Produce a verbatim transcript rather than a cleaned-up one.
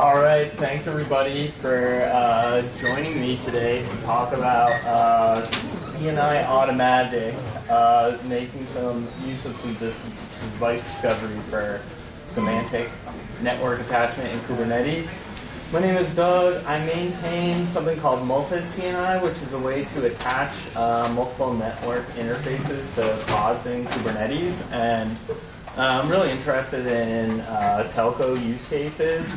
All right, thanks everybody for uh, joining me today to talk about uh, C N I Automatic, uh, making some use of some dis device discovery for semantic network attachment in Kubernetes. My name is Doug. I maintain something called Multi-C N I, which is a way to attach uh, multiple network interfaces to pods in Kubernetes. And uh, I'm really interested in uh, telco use cases